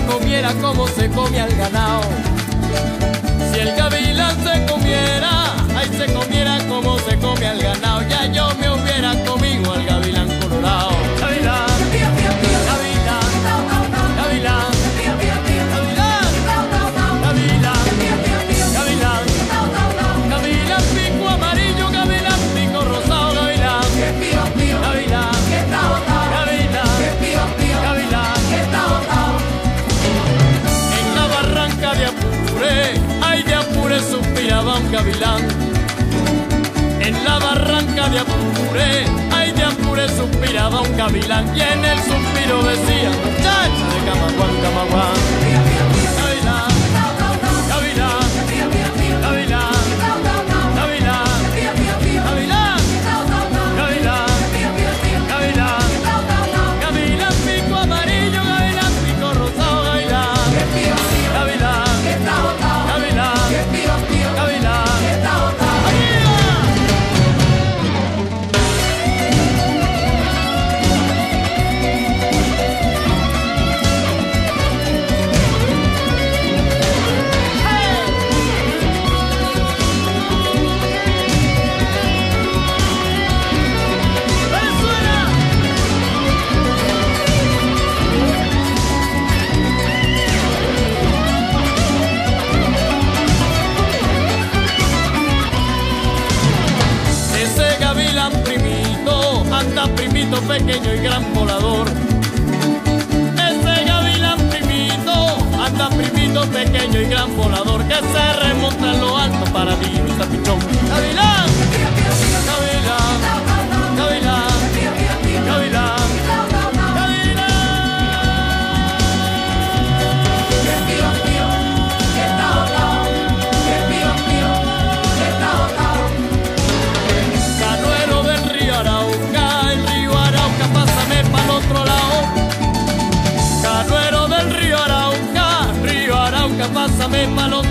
comiera como se come al ganado. Si el gavilán se comiera, ay, se comiera como se come al ganado, ya yo me hubiera comido al gavilán colorado. Gavilán, gavilán, gavilán, gavilán, gavilán, gavilán, gavilán pico amarillo, gavilán pico rosado, gavilán, gavilán, gavilán, gavilán. En la barranca de Apure, ay, de Apure suspiraba un gavilán. En la barranca de Apure, ay, de Apure suspiraba un gavilán. Y en el suspiro decía, muchacha de Camaguán, Camaguán. Gavilán, gavilán, gavilán, gavilán, gavilán, gavilán, gavilán, gavilán pico amarillo, gavilán pico rosado, gavilán, gavilán, gavilán, gavilán. Primito pequeño y gran volador. Ese gavilán primito anda primito pequeño y gran volador, que se remonta en lo alto para ti, mi sapichón. Gavilán, gavilán, gavilán, gavilán, gavilán. Que pío, pío, que está botado. Que pío, pío, que está botado. Canoero del río Arauca, el río Arauca, pásame pa'l otro lado. Canoero del río Arauca, pásame pa'l otro lado.